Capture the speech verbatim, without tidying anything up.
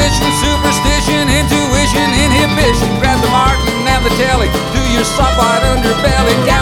tradition, superstition, intuition, inhibition. Grab the Martin and the telly, do your soft white underbelly.